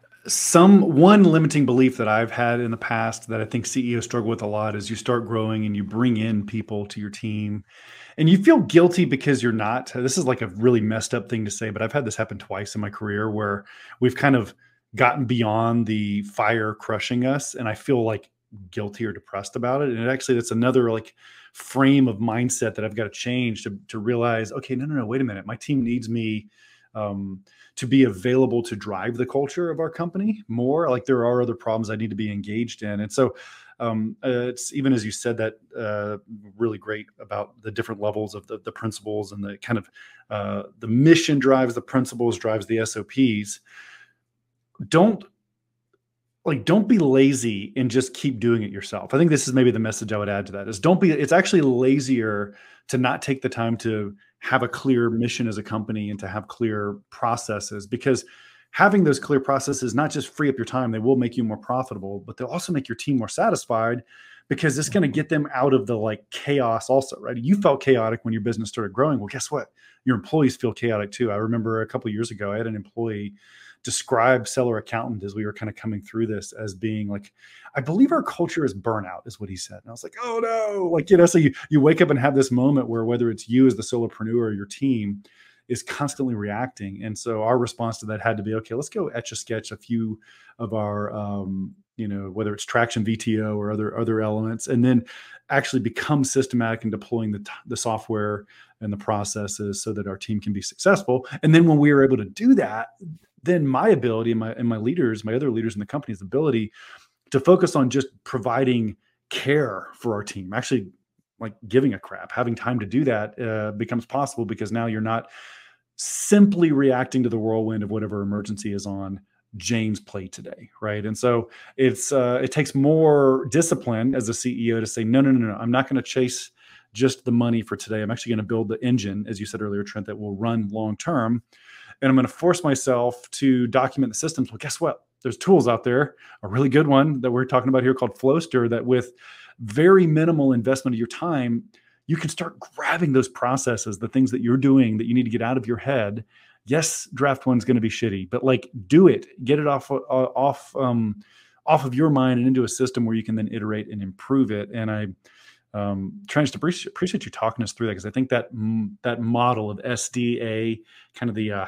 some one limiting belief that I've had in the past that I think C E Os struggle with a lot is you start growing and you bring in people to your team and you feel guilty because you're not. This is like a really messed up thing to say, but I've had this happen twice in my career where we've kind of gotten beyond the fire crushing us, and I feel like guilty or depressed about it. And it actually, that's another like frame of mindset that I've got to change to to realize, okay, no, no, no, wait a minute, my team needs me. Um, to be available to drive the culture of our company more. Like there are other problems I need to be engaged in. And so um, uh, it's even as you said that uh, really great about the different levels of the, the principles and the kind of uh, the mission drives the principles, drives the S O Ps. Don't like don't be lazy and just keep doing it yourself. I think this is maybe the message I would add to that is don't be, it's actually lazier to not take the time to have a clear mission as a company and to have clear processes, because having those clear processes not just free up your time, they will make you more profitable, but they'll also make your team more satisfied because it's going to get them out of the like chaos also, right? You felt chaotic when your business started growing. Well, guess what? Your employees feel chaotic too. I remember a couple of years ago, I had an employee describe seller accountant as we were kind of coming through this as being like, I believe our culture is burnout, is what he said. And I was like, oh no, like, you know, so you, you wake up and have this moment where whether it's you as the solopreneur or your team is constantly reacting. And so our response to that had to be, okay, let's go etch a sketch a few of our, um, you know, whether it's Traction V T O or other, other elements, and then actually become systematic in deploying the, the software and the processes so that our team can be successful. And then when we were able to do that, then my ability and my and my leaders, my other leaders in the company's ability to focus on just providing care for our team, actually like giving a crap, having time to do that uh, becomes possible because now you're not simply reacting to the whirlwind of whatever emergency is on Jane's plate today, right? And so it's uh, it takes more discipline as a C E O to say, no, no, no, no, I'm not going to chase just the money for today. I'm actually going to build the engine, as you said earlier, Trent, that will run long term. And I'm going to force myself to document the systems. Well, guess what? There's tools out there, a really good one that we're talking about here called Flowster, that with very minimal investment of your time, you can start grabbing those processes, the things that you're doing that you need to get out of your head. Yes, draft one's going to be shitty, but like do it, get it off, uh, off, um, off of your mind and into a system where you can then iterate and improve it. And I, um, Trent, appreciate, appreciate you talking us through that, because I think that that model of S D A, kind of the uh,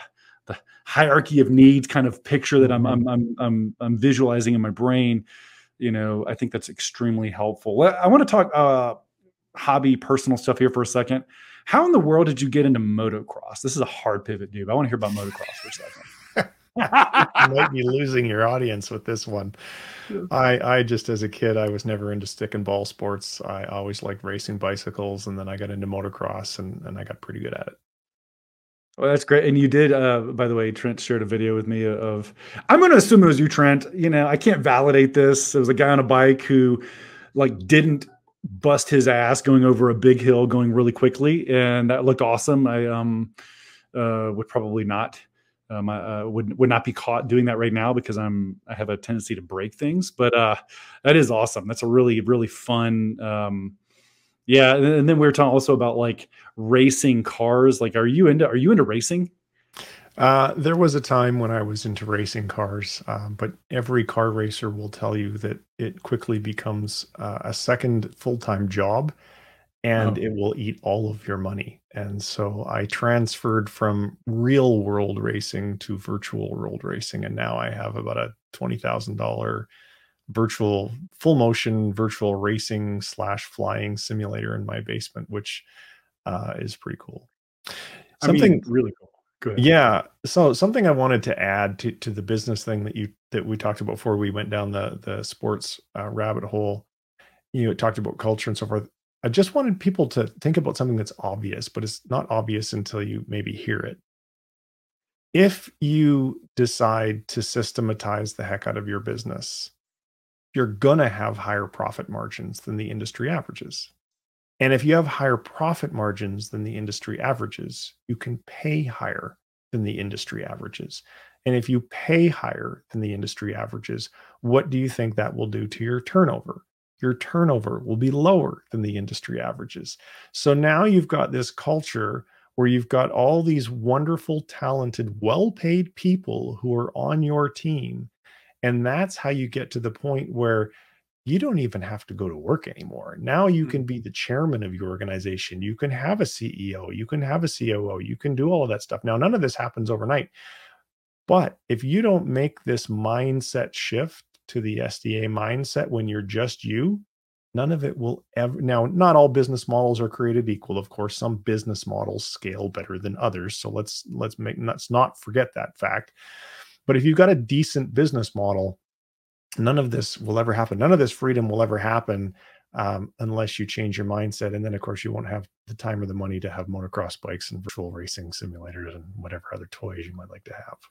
the hierarchy of needs kind of picture that I'm, Mhm. I'm, I'm, I'm, I'm visualizing in my brain. You know, I think that's extremely helpful. Well, I want to talk uh, hobby, personal stuff here for a second. How in the world did you get into motocross? This is a hard pivot, dude. I want to hear about motocross for a second. You might be losing your audience with this one. I I just as a kid, I was never into stick and ball sports. I always liked racing bicycles, and then I got into motocross, and and I got pretty good at it. Well, that's great. And you did, uh, by the way, Trent shared a video with me of, I'm going to assume it was you, Trent. You know, I can't validate this. It was a guy on a bike who like didn't bust his ass going over a big hill going really quickly. And that looked awesome. I um, uh, would probably not, um, I uh, would, would not be caught doing that right now because I'm, I have a tendency to break things, but uh, that is awesome. That's a really, really fun, um, yeah, and then we were talking also about like racing cars. Like, are you into are you into racing? Uh, there was a time when I was into racing cars, um, but every car racer will tell you that it quickly becomes uh, a second full-time job, and Oh, it will eat all of your money. And so I transferred from real world racing to virtual world racing, and now I have about a twenty thousand dollar virtual full motion virtual racing slash flying simulator in my basement, which uh, is pretty cool. I mean, Something, really cool. Good. yeah. So something I wanted to add to to the business thing that you that we talked about before we went down the the sports uh, rabbit hole. You know, talked about culture and so forth. I just wanted people to think about something that's obvious, but it's not obvious until you maybe hear it. If you decide to systematize the heck out of your business, you're gonna have higher profit margins than the industry averages. And if you have higher profit margins than the industry averages, you can pay higher than the industry averages. And if you pay higher than the industry averages, what do you think that will do to your turnover? Your turnover will be lower than the industry averages. So now you've got this culture where you've got all these wonderful, talented, well paid people who are on your team. And that's how you get to the point where you don't even have to go to work anymore. Now you Mm. can be the chairman of your organization. You can have a C E O, you can have a C O O, you can do all of that stuff. Now, none of this happens overnight. But if you don't make this mindset shift to the S D A mindset when you're just you, none of it will ever. Now, not all business models are created equal. Of course, some business models scale better than others. So let's let's make let's not forget that fact. But if you've got a decent business model, none of this will ever happen. None of this freedom will ever happen um, unless you change your mindset. And then, of course, you won't have the time or the money to have motocross bikes and virtual racing simulators and whatever other toys you might like to have.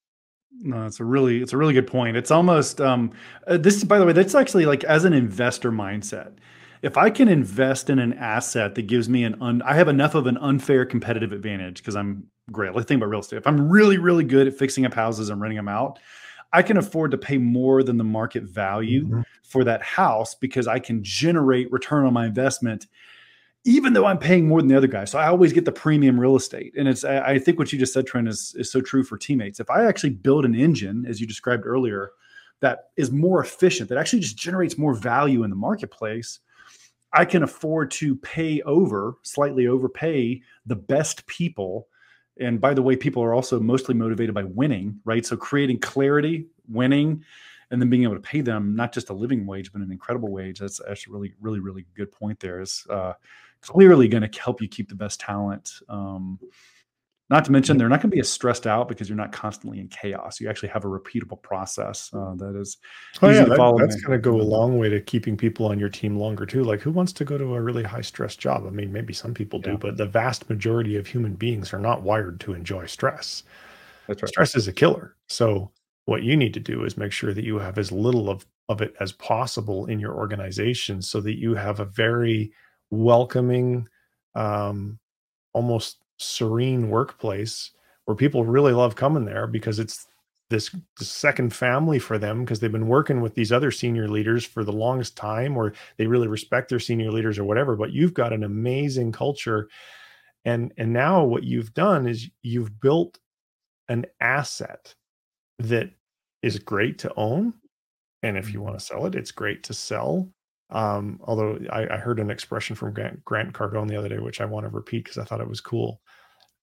No, it's a really it's a really good point. It's almost um uh, this by the way, that's actually like as an investor mindset. If I can invest in an asset that gives me an un, I have enough of an unfair competitive advantage because I'm great. Let's think about real estate. If I'm really really good at fixing up houses and renting them out, I can afford to pay more than the market value Mhm. for that house because I can generate return on my investment even though I'm paying more than the other guy. So I always get the premium real estate. And it's, I, I think what you just said, Trent, is, is so true for teammates. If I actually build an engine, as you described earlier, that is more efficient, that actually just generates more value in the marketplace, I can afford to pay over, slightly overpay the best people. And by the way, people are also mostly motivated by winning, right? So creating clarity, winning, and then being able to pay them not just a living wage, but an incredible wage. That's actually really, really, really good point there. Is uh, clearly going to help you keep the best talent. Um, not to mention, Yep. they're not going to be as stressed out because you're not constantly in chaos. You actually have a repeatable process uh, that is Oh easy yeah, to that, follow. that's going to go a long way to keeping people on your team longer too. Like, who wants to go to a really high stress job? I mean, maybe some people do, Yeah, but the vast majority of human beings are not wired to enjoy stress. that's right. Stress is a killer. So what you need to do is make sure that you have as little of of it as possible in your organization so that you have a very welcoming, um, almost serene workplace where people really love coming there because it's this, this second family for them because they've been working with these other senior leaders for the longest time, or they really respect their senior leaders or whatever. But you've got an amazing culture, and and now what you've done is you've built an asset that is great to own, and if you want Mhm. to sell it, it's great to sell. Um, although I, I heard an expression from Grant, Grant Cardone the other day, which I want to repeat because I thought it was cool.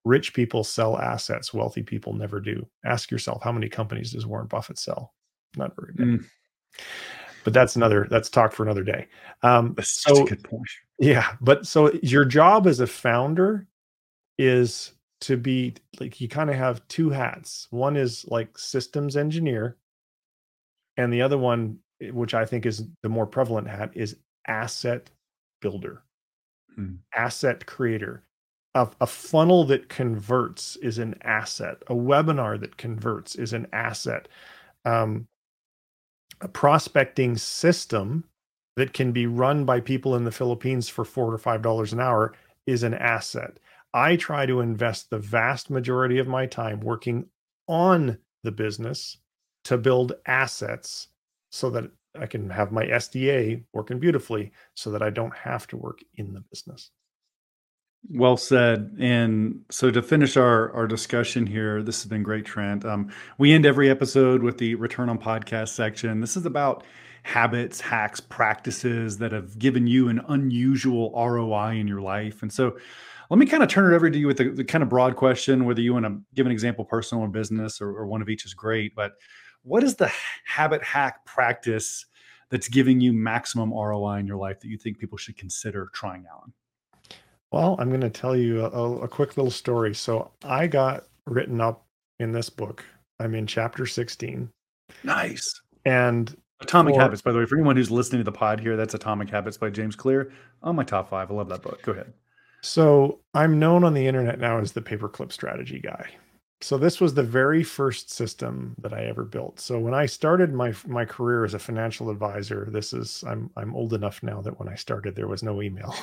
Rich people sell assets. Wealthy people never do. Ask yourself, how many companies does Warren Buffett sell? Not very many. Mm. But that's another, that's talk for another day. Um, that's so, such a good point. Yeah. But so your job as a founder is to be like, you kind of have two hats. One is like systems engineer. And the other one, which I think is the more prevalent hat, is asset builder, hmm. asset creator. A, a funnel that converts is an asset. A webinar that converts is an asset. Um, a prospecting system that can be run by people in the Philippines for four or five dollars an hour is an asset. I try to invest the vast majority of my time working on the business to build assets so that I can have my S D A working beautifully so that I don't have to work in the business. Well said. And so to finish our, our discussion here, this has been great, Trent. Um, we end every episode with the return on podcast section. This is about habits, hacks, practices that have given you an unusual R O I in your life. And so let me kind of turn it over to you with the, the kind of broad question, whether you want to give an example, personal or business, or, or one of each is great. But what is the habit, hack, practice that's giving you maximum R O I in your life that you think people should consider trying out? Well, I'm going to tell you a, a quick little story. So I got written up in this book. I'm in chapter sixteen. Nice. And Atomic for, Habits, by the way, for anyone who's listening to the pod here, that's Atomic Habits by James Clear. On my top five. I love that book. Go ahead. So I'm known on the internet now as the paperclip strategy guy. So this was the very first system that I ever built. So when I started my my career as a financial advisor, this is I'm I'm old enough now that when I started there was no email.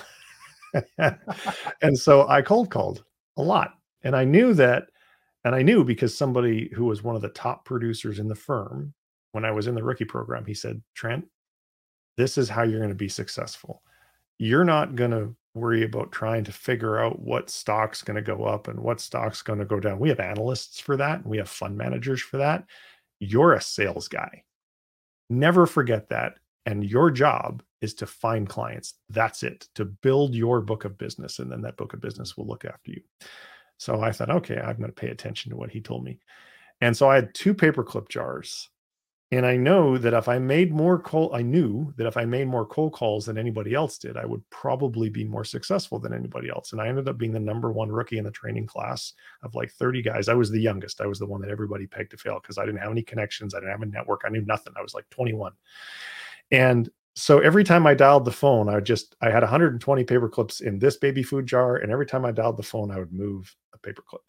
And so I cold called a lot. And I knew that, and I knew because somebody who was one of the top producers in the firm, when I was in the rookie program, he said, Trent, this is how you're going to be successful. You're not going to worry about trying to figure out what stock's going to go up and what stock's going to go down. We have analysts for that. And we have fund managers for that. You're a sales guy. Never forget that. And your job is to find clients. That's it, to build your book of business. And then that book of business will look after you. So I thought, okay, I'm going to pay attention to what he told me. And so I had two paperclip jars. And I know that if I made more cold, I knew that if I made more cold calls than anybody else did, I would probably be more successful than anybody else. And I ended up being the number one rookie in the training class of like thirty guys. I was the youngest. I was the one that everybody pegged to fail because I didn't have any connections. I didn't have a network. I knew nothing. I was like twenty-one. And so every time I dialed the phone, I would just, I had one hundred twenty paper clips in this baby food jar. And every time I dialed the phone, I would move a paper clip.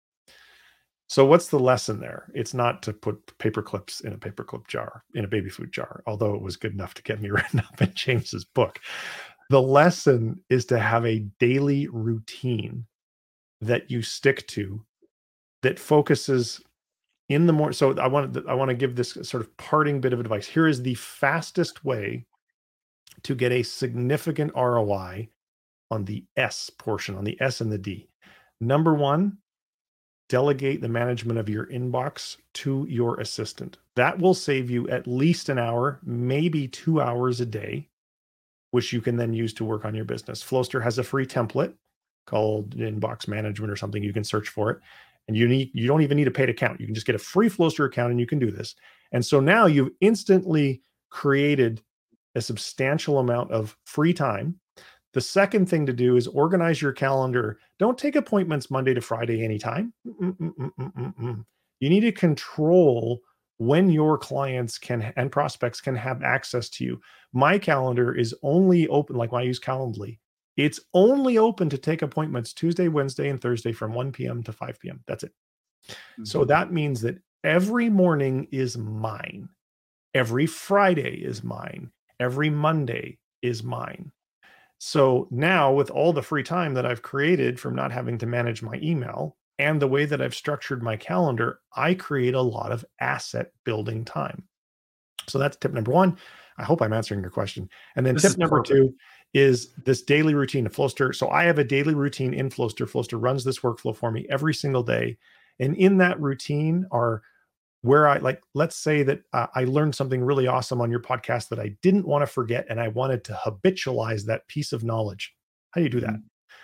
So what's the lesson there? It's not to put paper clips in a paper clip jar, in a baby food jar, although it was good enough to get me written up in James's book. The lesson is to have a daily routine that you stick to that focuses in the morning. So I want to, I want to give this sort of parting bit of advice. Here is the fastest way to get a significant R O I on the S portion, on the S and the D. Number one, delegate the management of your inbox to your assistant. That will save you at least an hour, maybe two hours a day, which you can then use to work on your business. Flowster has a free template called inbox management or something. You can search for it. And you need, you don't even need a paid account. You can just get a free Flowster account and you can do this. And so now you've instantly created a substantial amount of free time. The second thing to do is organize your calendar. Don't take appointments Monday to Friday anytime. Mm-mm-mm-mm-mm-mm. You need to control when your clients can and prospects can have access to you. My calendar is only open, like when I use Calendly, it's only open to take appointments Tuesday, Wednesday, and Thursday from one p.m. to five p.m. That's it. Mm-hmm. So that means that every morning is mine. Every Friday is mine. Every Monday is mine. So now with all the free time that I've created from not having to manage my email and the way that I've structured my calendar, I create a lot of asset building time. So that's tip number one. I hope I'm answering your question. And then this tip number perfect. two is this daily routine of Flowster. So I have a daily routine in Flowster. Flowster runs this workflow for me every single day. And in that routine are where I like, let's say that uh, I learned something really awesome on your podcast that I didn't want to forget. And I wanted to habitualize that piece of knowledge. How do you do that? Mm-hmm.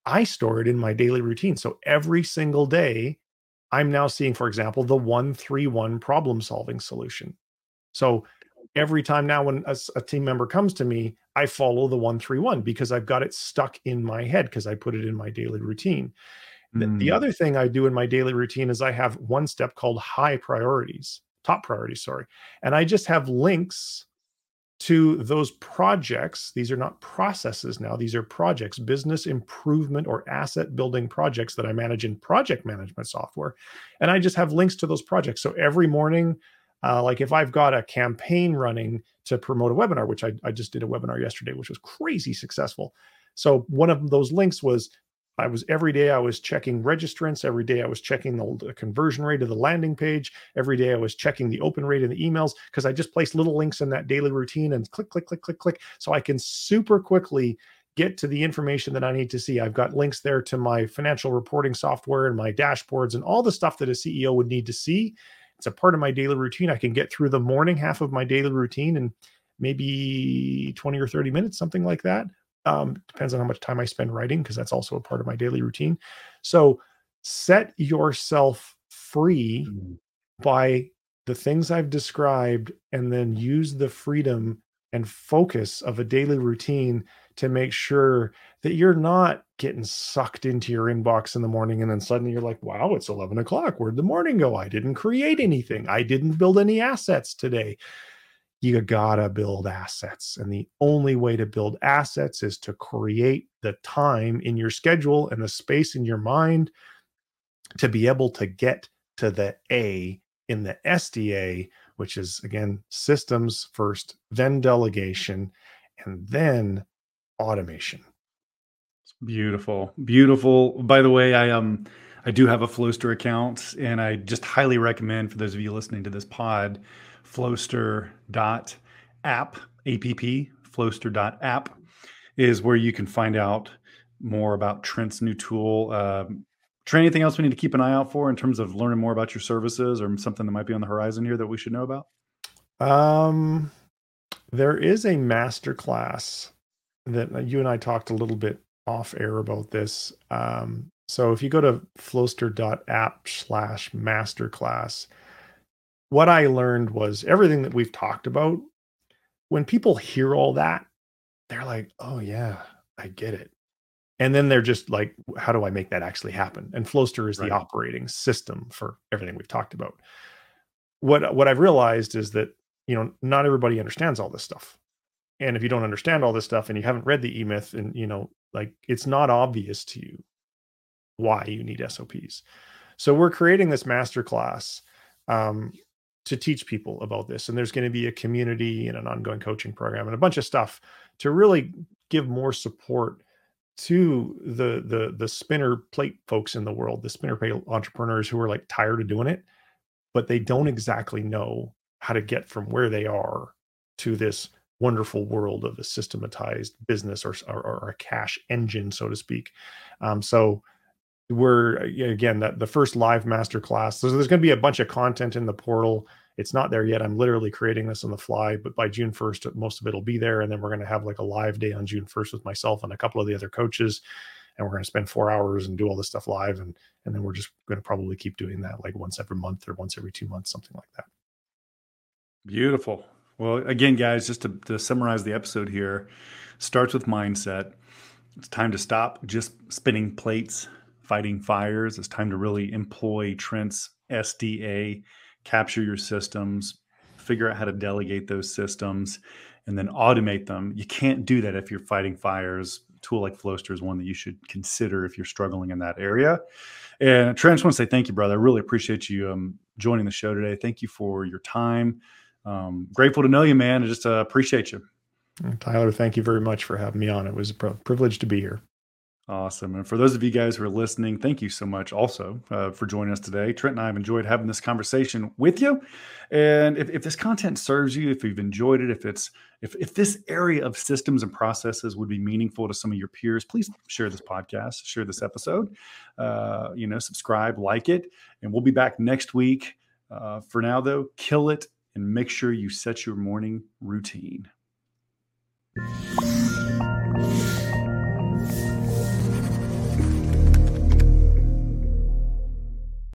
I store it in my daily routine. So every single day, I'm now seeing, for example, the one three one problem solving solution. So every time now when a, a team member comes to me, I follow the one three one because I've got it stuck in my head because I put it in my daily routine. The, the Mm. other thing I do in my daily routine is I have one step called high priorities, top priorities, sorry. And I just have links to those projects. These are not processes now, these are projects, business improvement or asset building projects that I manage in project management software. And I just have links to those projects. So every morning, uh, like if I've got a campaign running to promote a webinar, which I, I just did a webinar yesterday, which was crazy successful. So one of those links was I was every day I was checking registrants. Every day I was checking the, the conversion rate of the landing page. Every day I was checking the open rate of the emails because I just placed little links in that daily routine and click, click, click, click, click. So I can super quickly get to the information that I need to see. I've got links there to my financial reporting software and my dashboards and all the stuff that a C E O would need to see. It's a part of my daily routine. I can get through the morning half of my daily routine in maybe twenty or thirty minutes, something like that. Um, depends on how much time I spend writing, because that's also a part of my daily routine. So set yourself free Mm. by the things I've described, and then use the freedom and focus of a daily routine to make sure that you're not getting sucked into your inbox in the morning and then suddenly you're like, wow, it's eleven o'clock. Where'd the morning go? I didn't create anything. I didn't build any assets today. You gotta build assets. And the only way to build assets is to create the time in your schedule and the space in your mind to be able to get to the A in the S D A, which is again, systems first, then delegation, and then automation. Beautiful, beautiful. By the way, I um I do have a Flowster account, and I just highly recommend for those of you listening to this pod, Flowster dot app, A P P, Flowster dot app is where you can find out more about Trent's new tool. Um, Trent, anything else we need to keep an eye out for in terms of learning more about your services or something that might be on the horizon here that we should know about? Um, there is a master class that you and I talked a little bit off air about this. Um, so if you go to flowster dot app slash masterclass, what I learned was everything that we've talked about. When people hear all that, they're like, oh yeah, I get it. And then they're just like, how do I make that actually happen? And Flowster is the Right. operating system for everything we've talked about. What what I've realized is that, you know, not everybody understands all this stuff. And if you don't understand all this stuff and you haven't read the E-Myth, and, you know, like, it's not obvious to you why you need S O Ps. So we're creating this masterclass um, to teach people about this. And there's going to be a community and an ongoing coaching program and a bunch of stuff to really give more support to the the the spinner plate folks in the world, the spinner plate entrepreneurs who are like tired of doing it, but they don't exactly know how to get from where they are to this wonderful world of a systematized business, or, or, or a cash engine, so to speak. Um, so we're, again, that the first live masterclass. So there's going to be a bunch of content in the portal. It's not there yet. I'm literally creating this on the fly, but by June first, most of it will be there. And then we're going to have like a live day on June first with myself and a couple of the other coaches. And we're going to spend four hours and do all this stuff live. And, and then we're just going to probably keep doing that like once every month or once every two months, something like that. Beautiful. Well, again, guys, just to, to summarize the episode here, starts with mindset. It's time to stop just spinning plates, fighting fires. It's time to really employ Trent's S D A, capture your systems, figure out how to delegate those systems, and then automate them. You can't do that if you're fighting fires. A tool like Flowster is one that you should consider if you're struggling in that area. And Trent, I just want to say thank you, brother. I really appreciate you um, joining the show today. Thank you for your time. Um, grateful to know you, man. I just uh, appreciate you. Tyler, thank you very much for having me on. It was a privilege to be here. Awesome. And for those of you guys who are listening, thank you so much also uh, for joining us today. Trent and I have enjoyed having this conversation with you. And if, if this content serves you, if you've enjoyed it, if it's if if this area of systems and processes would be meaningful to some of your peers, please share this podcast, share this episode, uh, you know, subscribe, like it, and we'll be back next week. Uh, for now, though, kill it and make sure you set your morning routine.